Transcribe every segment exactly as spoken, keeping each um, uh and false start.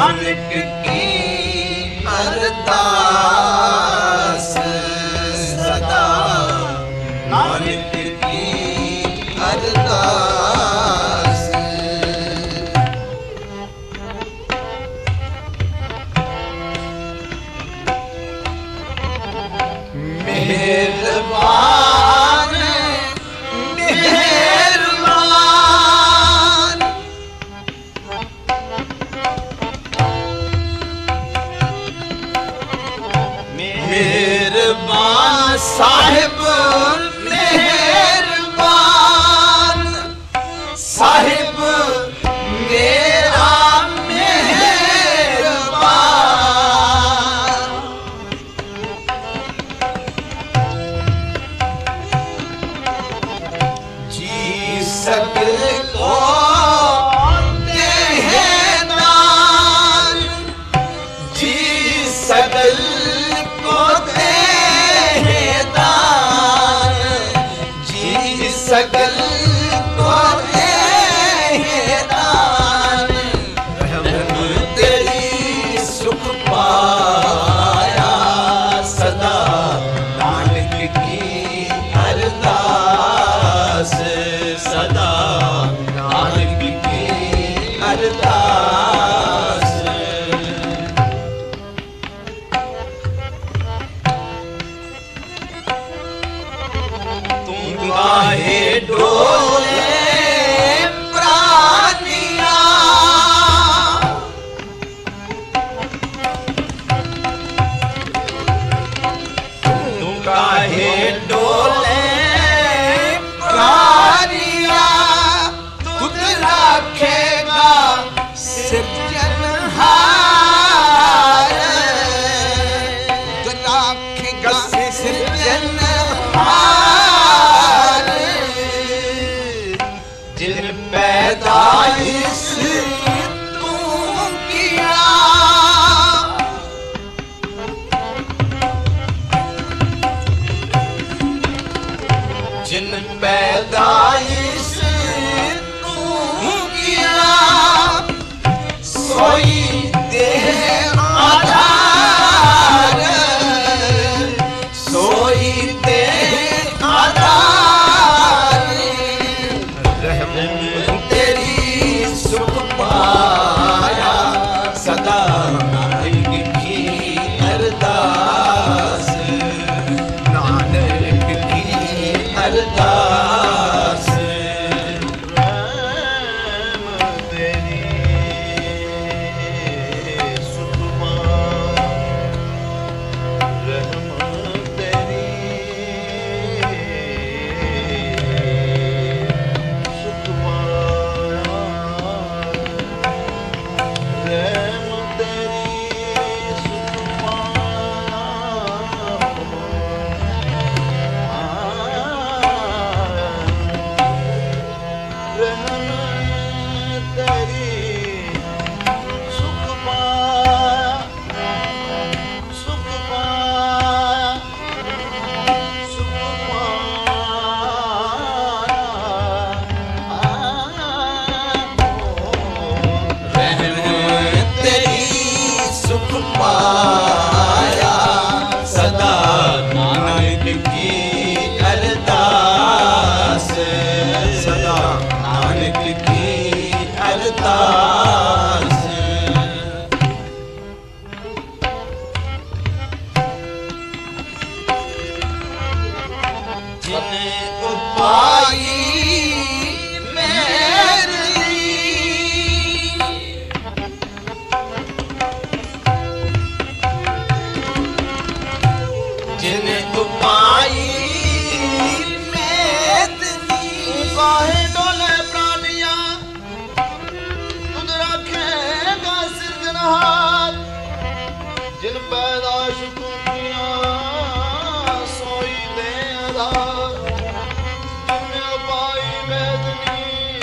नानक की अरदास सदा, नानक की अरदास। मेहरबान मेहरबान मेहरबान साहिब, मेहरबान साहिब मेरा मेहरबान। जी सकल को देहदान, जी सकल को देहदान, जी सकल को देहदान। रहम तेरी सुख पाया सदा, नानक की अरदास सदा, नानक की अरदास। तुम गाहे डोले प्राणिया, तुम गाहे डोले प्राणिया, तुझ रखेगा सिरजनहार, तुझ रखेगा सिरजनहार। जिन पैदाइश तू किया, जिन पैदाइश तू किया, सोई देह आधार, सोई देह आधार। रहम तेरी सुख पाया सदा, नानक की अरदास, नानक की अरदास। पाया सदा, नानक की अरदास सदा, नानक की अरदास। जिन उपाई जिन उपाई मेदनी, गाहे डोले प्राणिया, तुझ रखेगा सिरजनहार। जिन पैदाइश तू किया, सोई दे आधार। जिन उपाई मेदनी,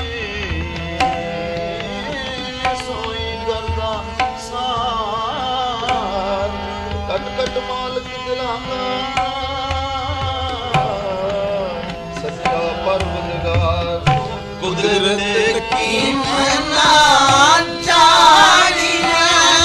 सोई करदा सार। कट कट मालिक दिलाना, सच्चा परवरदिगार। कुदरत की मना जानी है,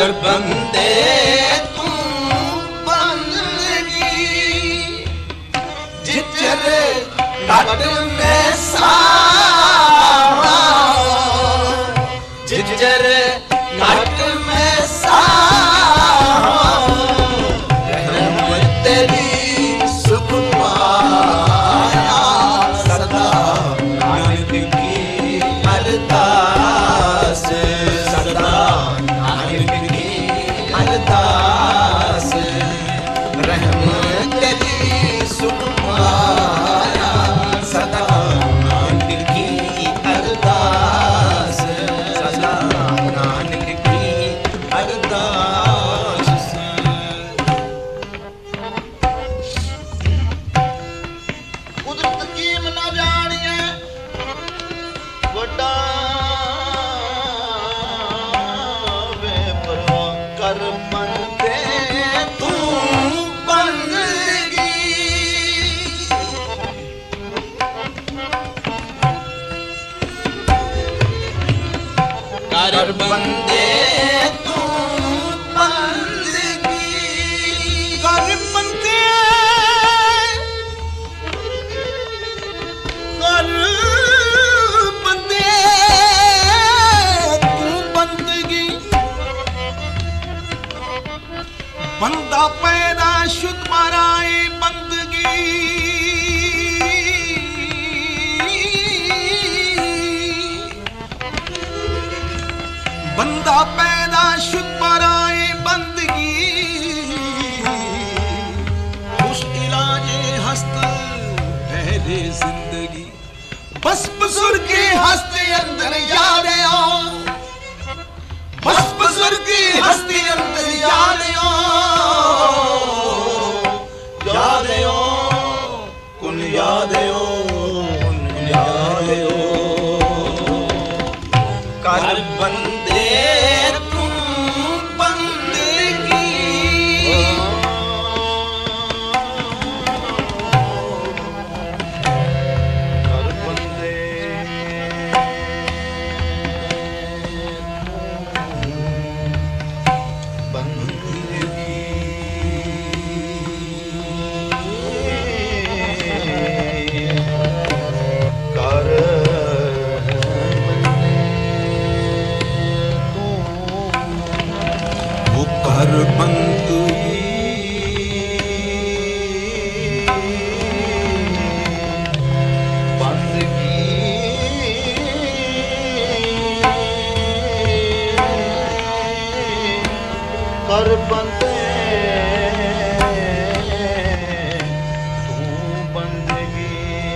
कर बंदे तू बंदगी जिचर घट में सारा जिचर घट में सारा रहमत तेरी सुख पाया सदा नानक की अरदास सदा नानक की अरदास रहमत तेरी सुख पाया सदा नानक की अरदास सदा नानक की अरदास। कुदरत कीम ना जानिए वड्डा वे परवाह कर बंदे तू बंदगी कर बंदे तू बंदगी कर बंदे कर बंदे तू बंदगी बंदा पैदा शुद माराए बंदगी बंदा पैदा शुद माराए बंदगी खुश इलाजे हस्त पहले जिंदगी बस बुजुर्ग हस्ती अंदर याद आओ बस बुजुर्ग हस्ती अंदर याद आओ याद आओ कुन याद आओ कुन याद आओ कर बंदे तू बंदगी कर बंदे कर वो कर बंदगी कर बंदे तू बंदगी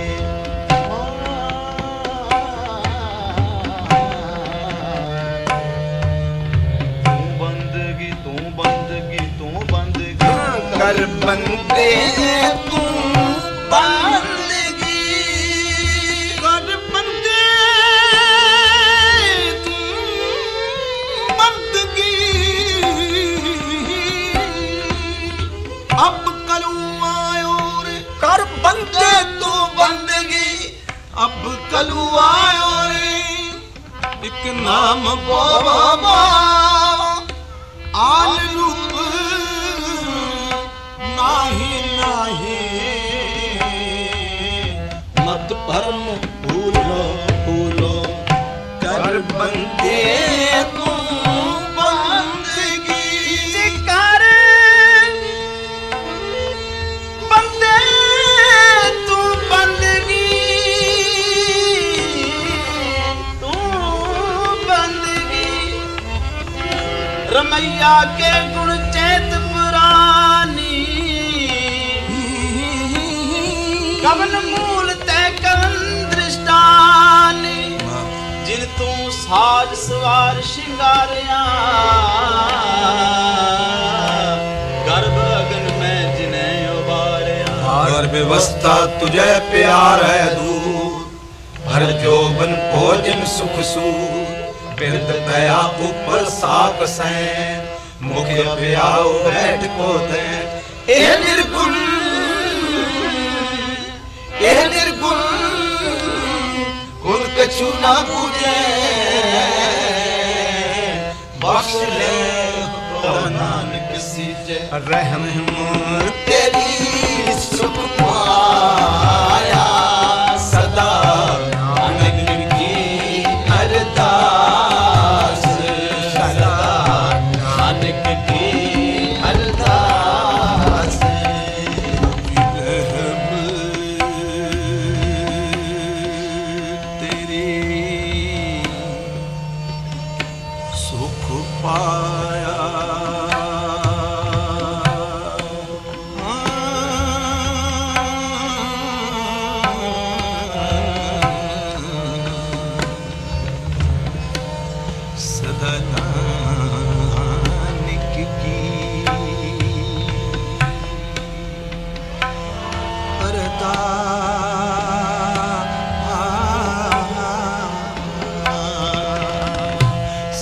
तू बंदगी तू बंदगी तू बंदगी कर बंदे तू बंदगी कर बंदे तू बंदगी अब कलू आयो रे कर बंदे तू बंदगी अब कलू आयो रे एक नाम बाबा आल रूप नाही नाही मत भरम भूलो भूलो कर बंदे तू बंदगी कर बंदे तू बंदगी तू बंदगी रमैया के गुण चेत पुरानी कवन मूल ते कवन दृष्टानी जिन तू साज सवार शिंगारिया गर्भ अगन में जिन्हें उबारिया और व्यवस्था तुझे प्यार है दूर भर जोबन भोजन सुख सूर बिरद दया ऊपर साक सैन मुख अभ्याओ बैठ को दे ए निर्गुण ए निर्गुण गुण कछु ना पूजे बख्श ले रहम तेरी सुख पाया सदा नानक की अरदास सदा नानक की अरदास रहम तेरी सुख पाया सदा नानक की अरदास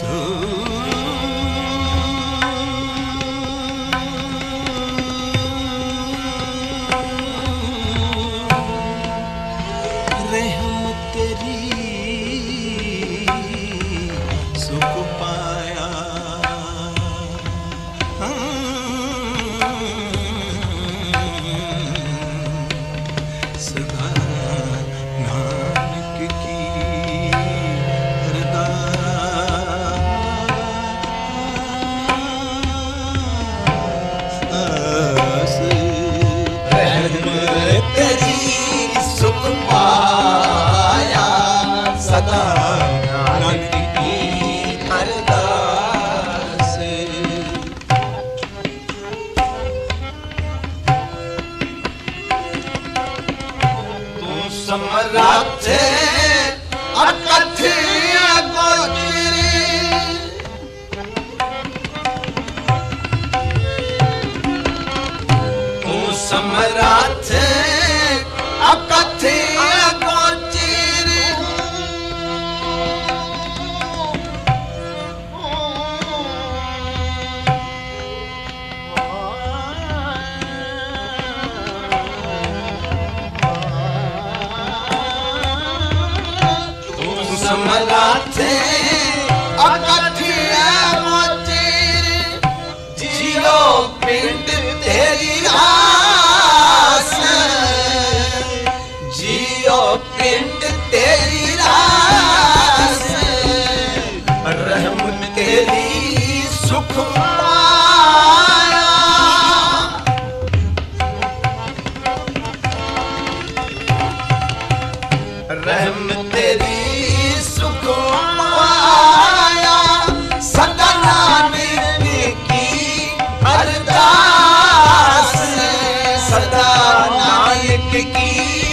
रहम तेरी सुख पाया सदा नानक की अरदास रहम तेरी सुख पाया सदा नानक की अरदास तू समर्थ अकथ अगोचरी तू समर्थ अकथ अगोचरी तू समर्थ अकथ अगोचरी जियो पिंड तेरी रास जियो पिंड तेरी रास रहम तेरी सुख पाया रहम तेरी सुख पाया सदा नानक की अरदास सदा नानक की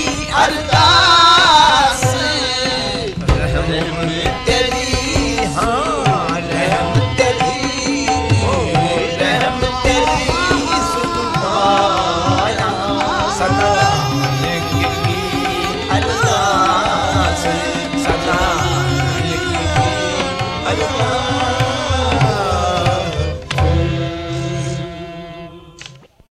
अरदास रहम तेरी हाँ रहम तेरी रहम तेरी सुख पाया सदा